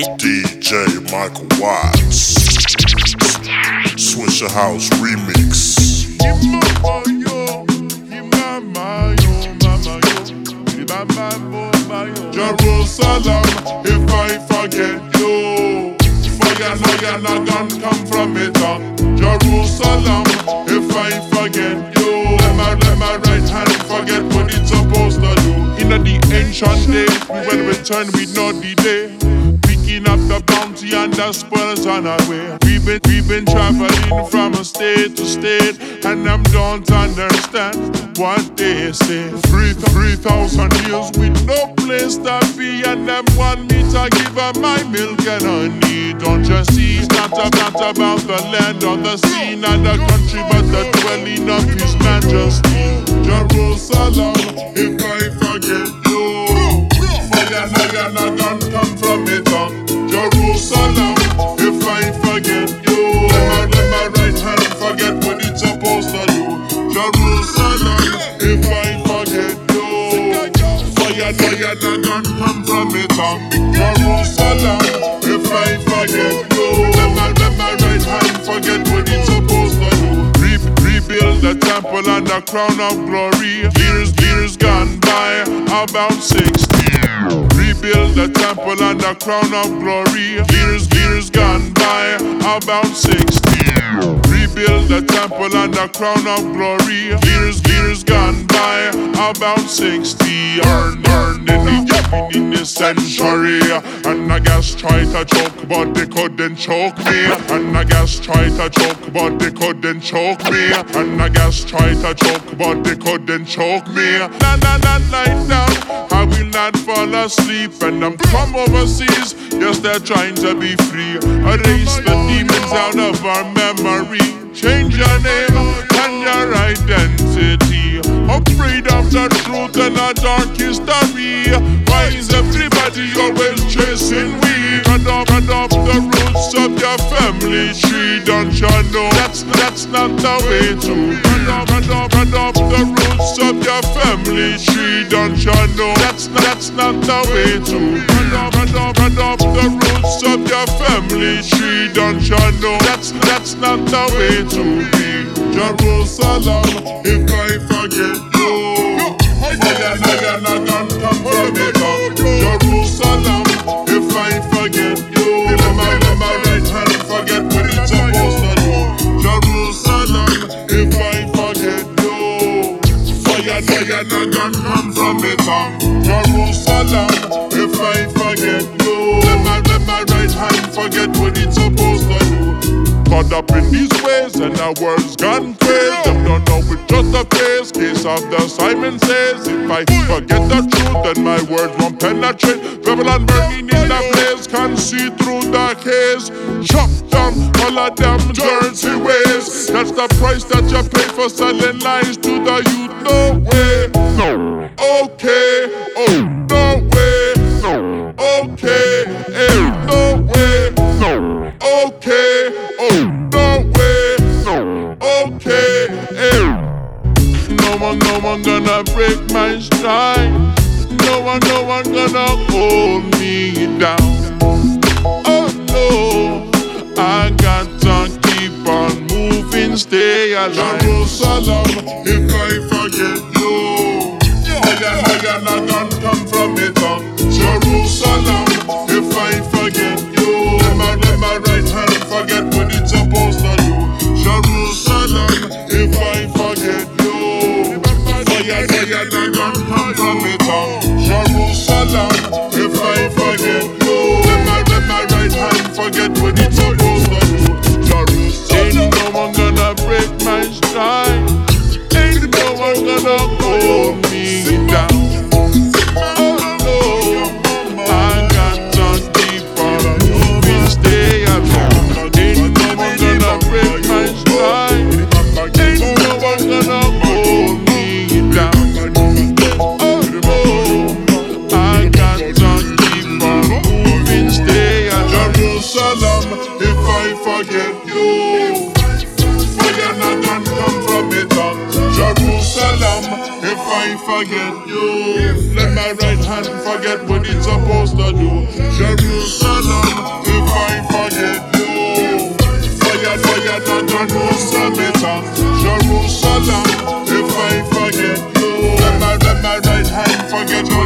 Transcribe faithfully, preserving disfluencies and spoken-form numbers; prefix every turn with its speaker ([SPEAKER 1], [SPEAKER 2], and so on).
[SPEAKER 1] D J Michael Watts, Swisher House Remix.
[SPEAKER 2] Jerusalem, if I forget you, fire, fire, not gonna come from it. uh. Jerusalem, if I forget you, let my, let my right hand forget what it's supposed to do. In the ancient days, we will return with no delay, picking up the bounty and the spoils on our way. We've been, we've been traveling from state to state, and them don't understand what they say. Three, three thousand years with no place to be, and them want me to give her my milk and honey. Don't you see? It's not, a, not about the land or the sea, not the country, but the dwelling of His Majesty. Jerusalem, if I forget you, fire, fire, not gonna come from it. uh. Jerusalem, if I forget you, let my, let my right hand forget what it's supposed to do. Jerusalem, if I forget you, fire, fire, not gonna come from it. uh. Jerusalem, if I forget you, let my, let my right hand forget what it's supposed to do. Re rebuild the temple and the crown of glory. Years, years gone by, about sixty. Rebuild the temple and the crown of glory. Years, years gone by, about sixty. Rebuild the temple and the crown of glory. Years, years gone by, about sixty. Earned, earned in the, in this century. And I guess try to choke, but they couldn't choke me. And I guess try to choke, but they couldn't choke me. And I guess try to choke, but they couldn't choke me. Na na na night down, I will not fall asleep. And I'm from overseas, yes, they're trying to be free. Erase the demons out of our memory. Change your name and your identity. Afraid of the truth and a dark history. Why is everybody always chasing we? Cut off, cut off the roots of your family tree. Don't you know that's, that's not the way to? Cut off, cut off, cut off the roots of your family tree. Don't you know that's, that's not the way to? Cut off, cut off, cut off the roots of your family tree. Don't you know that's, that's not the way to be? Jerusalem, if I forget you, fire, fire, not gonna come from it. uh. Jerusalem, if I forget you, let my, let my right hand forget what it's supposed to do. Jerusalem, if I forget you, fire, fire, not gonna come from it. uh. Jerusalem, if I forget you, let my, let my right hand forget what it's supposed to do. Caught up in these ways and our words gone crazy. Them don't know it's just a phase. Case of the Simon Says, if I forget the truth, then my words won't penetrate. Babylon burning in the blaze, can see through the haze. Chop down all of them dirty ways. That's the price that you pay for selling lies to the youth. No way, no. Okay, oh, no way, no. Okay, eh, no way, no. Okay, oh, no way, no. Okay, eh. No one, no one gonna break my stride. No one, no one gonna hold me down. Oh no, I got to keep on moving, stay alive. Jerusalem, if I forget you, fire, fire, not gonna come from it. uh. Jerusalem, if I forget you, let my, let my right hand forget what it's supposed to do. Jerusalem, if I forget you, fire, fire, not gonna come from it. uh. Jerusalem, if I forget you, let my, let my right hand forget what it's supposed to do. Jerusalem, ain't no one gonna break my stride. Ain't no one gonna hold me down. Oh no, I got to keep on moving, stay alive. Ain't no one gonna break my stride. Ain't no one gonna hold me down. Oh no, I got to keep on moving, stay alive. Jerusalem, if I forget you, fire not gonna come from it. uh. Jerusalem, if I forget you, let my my right hand forget what it's supposed to do. Jerusalem, if I forget you. Fire, fire, not gonna Jerusalem. Jerusalem, if I forget you. Let my, let my right hand forget you.